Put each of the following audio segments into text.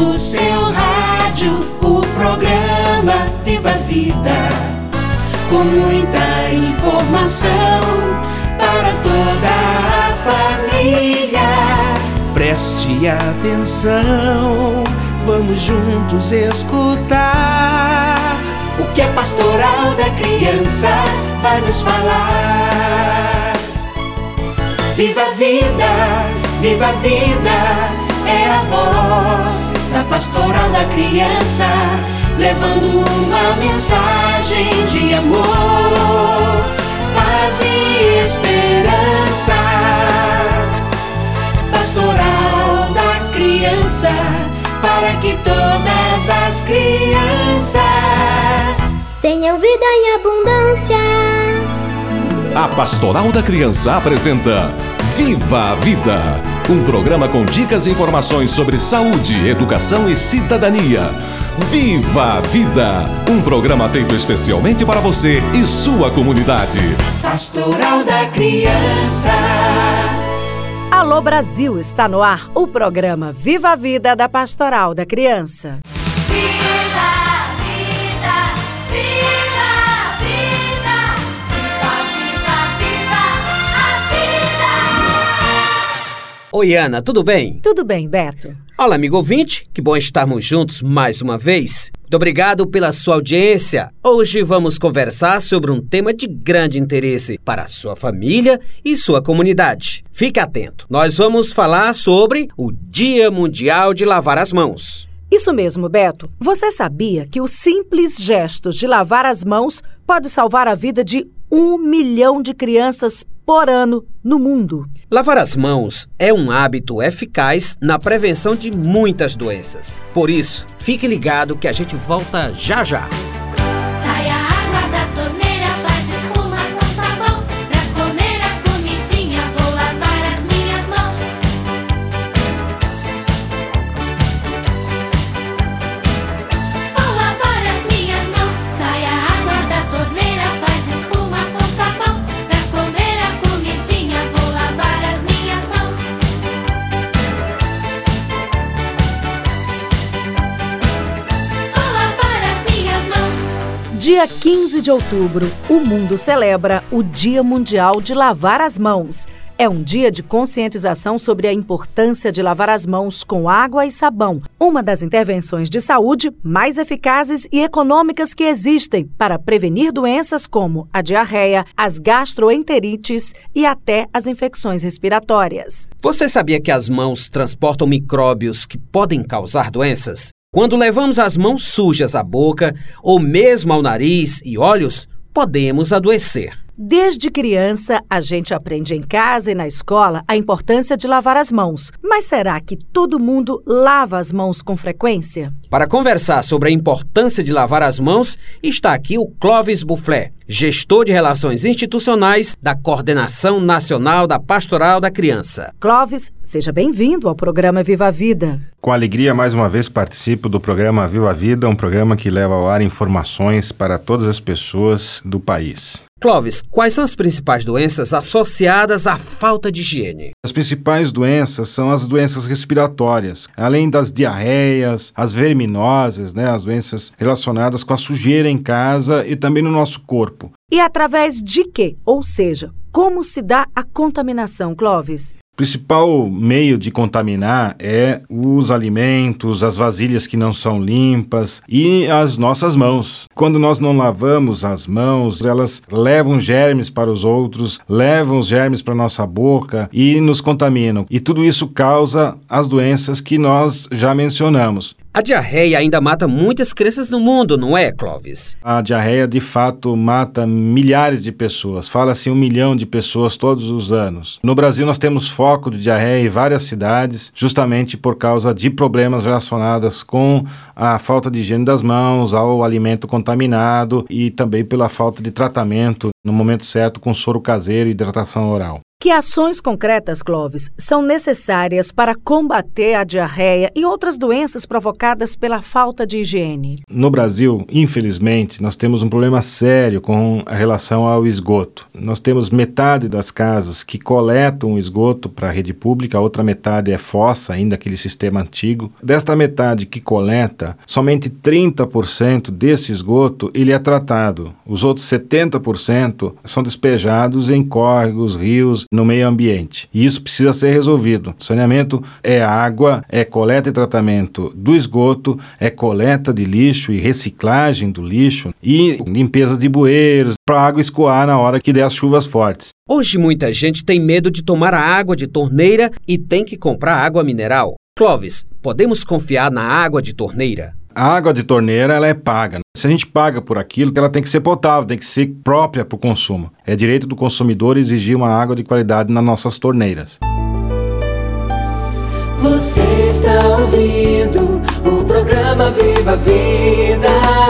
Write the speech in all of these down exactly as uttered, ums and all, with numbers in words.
no seu rádio o programa Viva a Vida, com muita informação para toda a família. Preste atenção, vamos juntos escutar o que a Pastoral da Criança vai nos falar. Viva a vida, viva a vida, é a voz da Pastoral da Criança, levando uma mensagem de amor, paz e esperança. Pastoral da Criança, para que todas as crianças tenham vida em abundância. A Pastoral da Criança apresenta Viva a Vida, um programa com dicas e informações sobre saúde, educação e cidadania. Viva a Vida, um programa feito especialmente para você e sua comunidade. Pastoral da Criança. Alô Brasil, está no ar o programa Viva a Vida da Pastoral da Criança. Viva a vida, viva a vida, viva, viva, viva a vida. Oi, Ana, tudo bem? Tudo bem, Beto. Olá, amigo ouvinte, que bom estarmos juntos mais uma vez. Muito obrigado pela sua audiência. Hoje vamos conversar sobre um tema de grande interesse para a sua família e sua comunidade. Fique atento, nós vamos falar sobre o Dia Mundial de Lavar as Mãos. Isso mesmo, Beto. Você sabia que o simples gesto de lavar as mãos pode salvar a vida de um milhão de crianças por ano no mundo? Lavar as mãos é um hábito eficaz na prevenção de muitas doenças. Por isso, fique ligado que a gente volta já já. Sai a água da torneira, faz espuma com sabão. Pra comer a comidinha, vou lavar as minhas mãos. Vou lavar as minhas mãos. Sai a água da torneira, faz espuma com sabão. Pra comer a comidinha, vou lavar as minhas mãos. Vou lavar as minhas mãos. Dia quinze de outubro, o mundo celebra o Dia Mundial de Lavar as Mãos. É um dia de conscientização sobre a importância de lavar as mãos com água e sabão, uma das intervenções de saúde mais eficazes e econômicas que existem para prevenir doenças como a diarreia, as gastroenterites e até as infecções respiratórias. Você sabia que as mãos transportam micróbios que podem causar doenças? Quando levamos as mãos sujas à boca ou mesmo ao nariz e olhos, podemos adoecer. Desde criança, a gente aprende em casa e na escola a importância de lavar as mãos. Mas será que todo mundo lava as mãos com frequência? Para conversar sobre a importância de lavar as mãos, está aqui o Clóvis Bufflet, gestor de Relações Institucionais da Coordenação Nacional da Pastoral da Criança. Clóvis, seja bem-vindo ao programa Viva a Vida. Com alegria, mais uma vez, participo do programa Viva a Vida, um programa que leva ao ar informações para todas as pessoas do país. Clóvis, quais são as principais doenças associadas à falta de higiene? As principais doenças são as doenças respiratórias, além das diarreias, as verminoses, né, as doenças relacionadas com a sujeira em casa e também no nosso corpo. E através de quê? Ou seja, como se dá a contaminação, Clóvis? O principal meio de contaminar é os alimentos, as vasilhas que não são limpas e as nossas mãos. Quando nós não lavamos as mãos, elas levam germes para os outros, levam os germes para a nossa boca e nos contaminam. E tudo isso causa as doenças que nós já mencionamos. A diarreia ainda mata muitas crianças no mundo, não é, Clóvis? A diarreia, de fato, mata milhares de pessoas. Fala-se um milhão de pessoas todos os anos. No Brasil, nós temos foco de diarreia em várias cidades, justamente por causa de problemas relacionados com a falta de higiene das mãos, ao alimento contaminado e também pela falta de tratamento no momento certo com soro caseiro e hidratação oral. Que ações concretas, Clóvis, são necessárias para combater a diarreia e outras doenças provocadas pela falta de higiene? No Brasil, infelizmente, nós temos um problema sério com a relação ao esgoto. Nós temos metade das casas que coletam o esgoto para a rede pública, a outra metade é fossa, ainda aquele sistema antigo. Desta metade que coleta, somente trinta por cento desse esgoto ele é tratado. Os outros setenta por cento são despejados em córregos, rios, no meio ambiente. E isso precisa ser resolvido. Saneamento é água, é coleta e tratamento do esgoto, é coleta de lixo e reciclagem do lixo e limpeza de bueiros para a água escoar na hora que der as chuvas fortes. Hoje muita gente tem medo de tomar a água de torneira e tem que comprar água mineral. Clóvis, podemos confiar na água de torneira? A água de torneira ela é paga. Se a gente paga por aquilo, ela tem que ser potável, tem que ser própria para o consumo. É direito do consumidor exigir uma água de qualidade nas nossas torneiras. Você está ouvindo o programa Viva a Vida.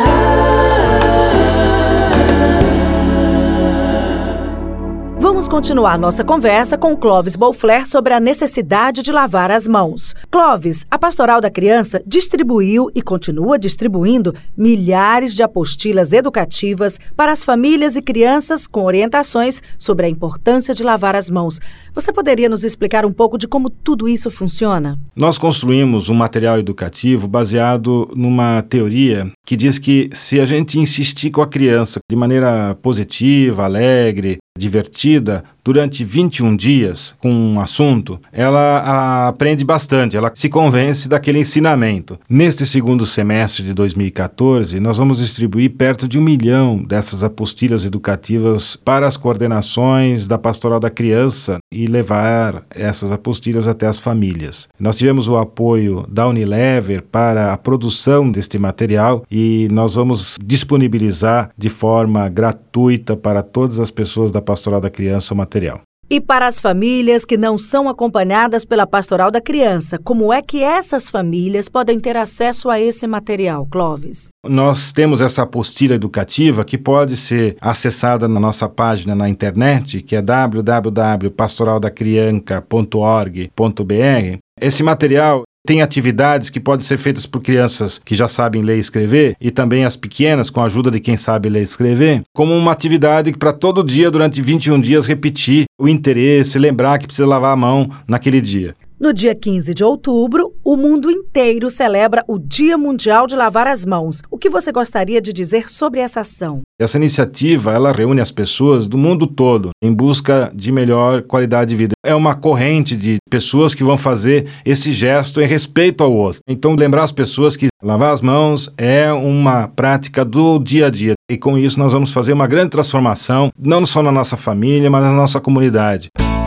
Vamos continuar nossa conversa com Clóvis Boufler sobre a necessidade de lavar as mãos. Clóvis, a Pastoral da Criança distribuiu e continua distribuindo milhares de apostilas educativas para as famílias e crianças com orientações sobre a importância de lavar as mãos. Você poderia nos explicar um pouco de como tudo isso funciona? Nós construímos um material educativo baseado numa teoria que diz que se a gente insistir com a criança de maneira positiva, alegre, divertida, durante vinte e um dias com um assunto, ela a, aprende bastante, ela se convence daquele ensinamento. Neste segundo semestre de dois mil e catorze, nós vamos distribuir perto de um milhão dessas apostilas educativas para as coordenações da Pastoral da Criança e levar essas apostilas até as famílias. Nós tivemos o apoio da Unilever para a produção deste material e nós vamos disponibilizar de forma gratuita para todas as pessoas da Pastoral da Criança o material. E para as famílias que não são acompanhadas pela Pastoral da Criança, como é que essas famílias podem ter acesso a esse material, Clóvis? Nós temos essa apostila educativa que pode ser acessada na nossa página na internet, que é w w w ponto pastoral da criança ponto org ponto b r. Esse material tem atividades que podem ser feitas por crianças que já sabem ler e escrever e também as pequenas, com a ajuda de quem sabe ler e escrever, como uma atividade para todo dia, durante vinte e um dias, repetir o interesse, lembrar que precisa lavar a mão naquele dia. No dia quinze de outubro, o mundo inteiro celebra o Dia Mundial de Lavar as Mãos. O que você gostaria de dizer sobre essa ação? Essa iniciativa, ela reúne as pessoas do mundo todo em busca de melhor qualidade de vida. É uma corrente de pessoas que vão fazer esse gesto em respeito ao outro. Então, lembrar as pessoas que lavar as mãos é uma prática do dia a dia. E com isso nós vamos fazer uma grande transformação, não só na nossa família, mas na nossa comunidade.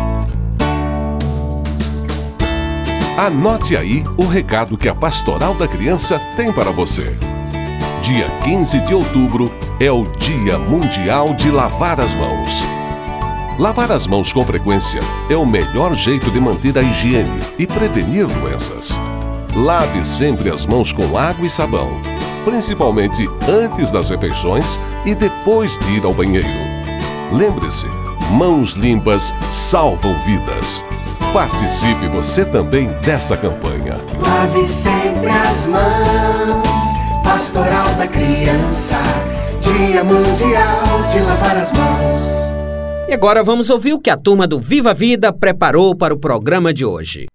Anote aí o recado que a Pastoral da Criança tem para você. Dia quinze de outubro é o Dia Mundial de Lavar as Mãos. Lavar as mãos com frequência é o melhor jeito de manter a higiene e prevenir doenças. Lave sempre as mãos com água e sabão, principalmente antes das refeições e depois de ir ao banheiro. Lembre-se, mãos limpas salvam vidas. Participe você também dessa campanha. Lave sempre as mãos, Pastoral da Criança, Dia Mundial de Lavar as Mãos. E agora vamos ouvir o que a turma do Viva a Vida preparou para o programa de hoje.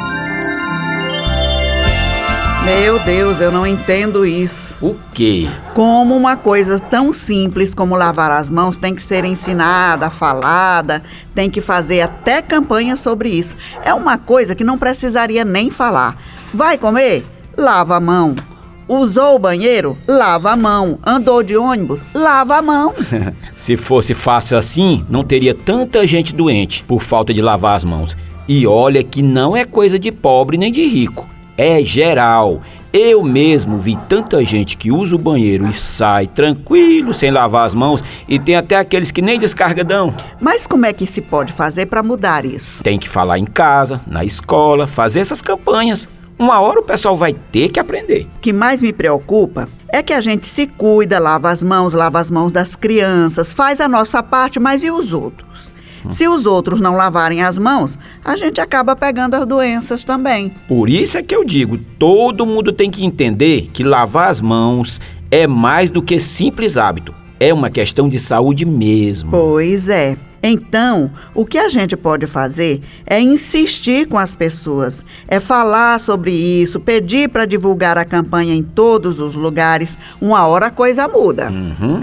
Meu Deus, eu não entendo isso. O quê? Como uma coisa tão simples como lavar as mãos tem que ser ensinada, falada, tem que fazer até campanha sobre isso. É uma coisa que não precisaria nem falar. Vai comer? Lava a mão. Usou o banheiro? Lava a mão. Andou de ônibus? Lava a mão. Se fosse fácil assim, não teria tanta gente doente por falta de lavar as mãos. E olha que não é coisa de pobre nem de rico. É geral. Eu mesmo vi tanta gente que usa o banheiro e sai tranquilo, sem lavar as mãos, e tem até aqueles que nem descarga dão. Mas como é que se pode fazer para mudar isso? Tem que falar em casa, na escola, fazer essas campanhas. Uma hora o pessoal vai ter que aprender. O que mais me preocupa é que a gente se cuida, lava as mãos, lava as mãos das crianças, faz a nossa parte, mas e os outros? Se os outros não lavarem as mãos, a gente acaba pegando as doenças também. Por isso é que eu digo, todo mundo tem que entender que lavar as mãos é mais do que simples hábito. É uma questão de saúde mesmo. Pois é. Então, o que a gente pode fazer é insistir com as pessoas, é falar sobre isso, pedir para divulgar a campanha em todos os lugares. Uma hora a coisa muda. Uhum.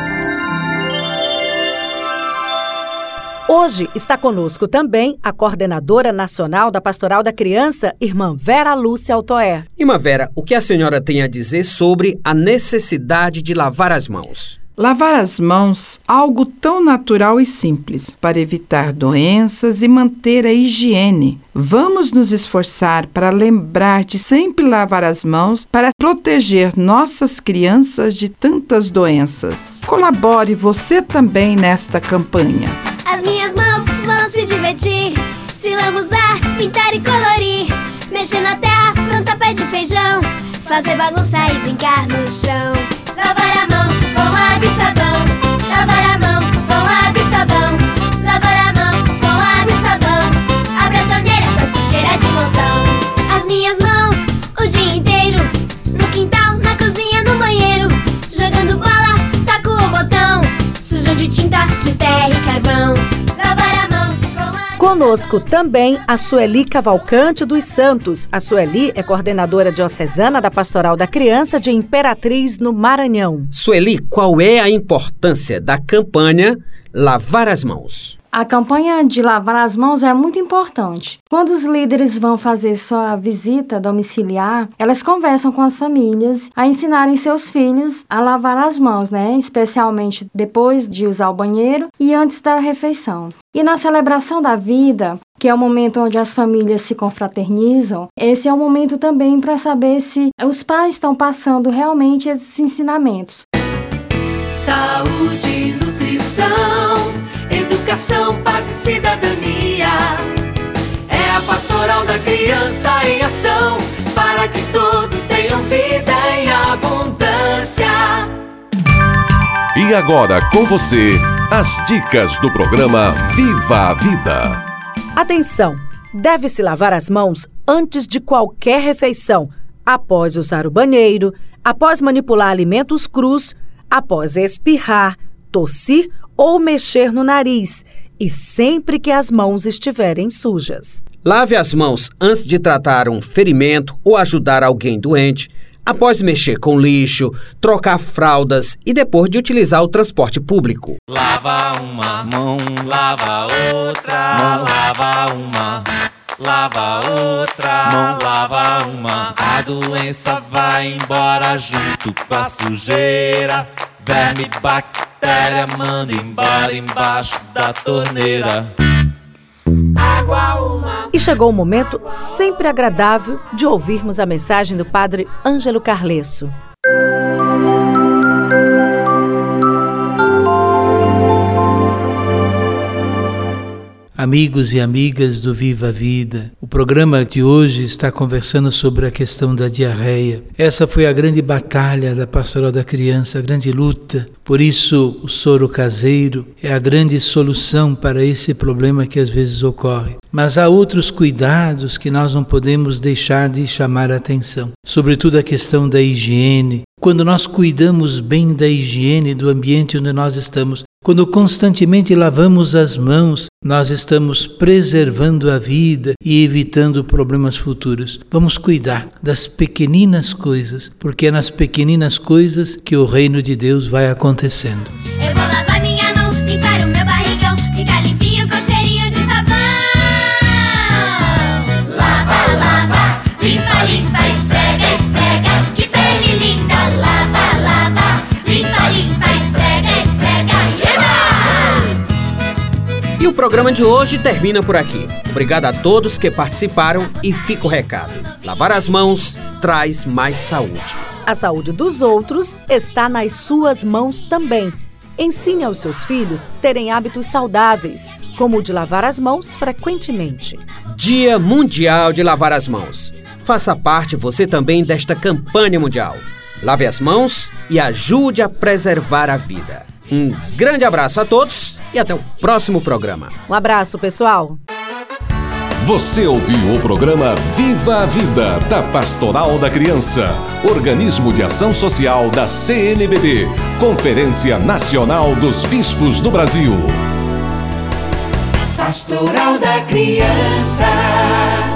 Hoje está conosco também a coordenadora nacional da Pastoral da Criança, irmã Vera Lúcia Altoé. Irmã Vera, o que a senhora tem a dizer sobre a necessidade de lavar as mãos? Lavar as mãos, algo tão natural e simples, para evitar doenças e manter a higiene. Vamos nos esforçar para lembrar de sempre lavar as mãos para proteger nossas crianças de tantas doenças. Colabore você também nesta campanha. As minhas mãos vão se divertir, se lambuzar, pintar e colorir, mexer na terra, plantar pé de feijão, fazer bagunça e brincar no chão. Lavar a mão com água e sabão, lavar a mão com água e sabão, lavar a mão com água e sabão, abre a torneira, essa sujeira de montão. As minhas mãos o dia inteiro, no quintal, na cozinha, no banheiro, jogando bola, taco o botão, sujam de tinta, de terra e carvão. Lavar a mão com água. Conosco também a Sueli Cavalcante dos Santos. A Sueli é coordenadora diocesana da Pastoral da Criança de Imperatriz, no Maranhão. Sueli, qual é a importância da campanha Lavar as Mãos? A campanha de lavar as mãos é muito importante. Quando os líderes vão fazer sua visita domiciliar, elas conversam com as famílias a ensinarem seus filhos a lavar as mãos, né? Especialmente depois de usar o banheiro e antes da refeição. E na celebração da vida, que é o momento onde as famílias se confraternizam, esse é o momento também para saber se os pais estão passando realmente esses ensinamentos. Saúde, nutrição, educação, paz e cidadania. É a Pastoral da Criança em ação, para que todos tenham vida em abundância. E agora com você, as dicas do programa Viva a Vida. Atenção! Deve-se lavar as mãos antes de qualquer refeição, após usar o banheiro, após manipular alimentos crus, após espirrar, tossir ou mexer no nariz, e sempre que as mãos estiverem sujas. Lave as mãos antes de tratar um ferimento ou ajudar alguém doente, após mexer com lixo, trocar fraldas e depois de utilizar o transporte público. Lava uma mão, lava outra, mão, lava uma, lava outra, mão, lava uma. A doença vai embora junto com a sujeira, verme, bactéria, manda embora embaixo da torneira. Água uma. E chegou o momento sempre agradável de ouvirmos a mensagem do Padre Ângelo Carlesso. Amigos e amigas do Viva a Vida, o programa de hoje está conversando sobre a questão da diarreia. Essa foi a grande batalha da Pastoral da Criança, a grande luta. Por isso, o soro caseiro é a grande solução para esse problema que às vezes ocorre. Mas há outros cuidados que nós não podemos deixar de chamar a atenção. Sobretudo a questão da higiene. Quando nós cuidamos bem da higiene do ambiente onde nós estamos, quando constantemente lavamos as mãos, nós estamos preservando a vida e evitando problemas futuros. Vamos cuidar das pequeninas coisas, porque é nas pequeninas coisas que o reino de Deus vai acontecendo. Eu vou lavar minha mão, limpar o meu barrigão, ficar limpinho com cheirinho de sabão. Lava, lava, limpa, limpa, esfrega, esfrega, que pele linda. Lava, lava, limpa, limpa, esfrega, esfrega, E o programa de hoje termina por aqui. Obrigado a todos que participaram e fica o recado. Lavar as mãos traz mais saúde. A saúde dos outros está nas suas mãos também. Ensine aos seus filhos terem hábitos saudáveis, como o de lavar as mãos frequentemente. Dia Mundial de Lavar as Mãos. Faça parte você também desta campanha mundial. Lave as mãos e ajude a preservar a vida. Um grande abraço a todos e até o próximo programa. Um abraço, pessoal. Você ouviu o programa Viva a Vida, da Pastoral da Criança, organismo de ação social da C N B B, Conferência Nacional dos Bispos do Brasil. Pastoral da Criança.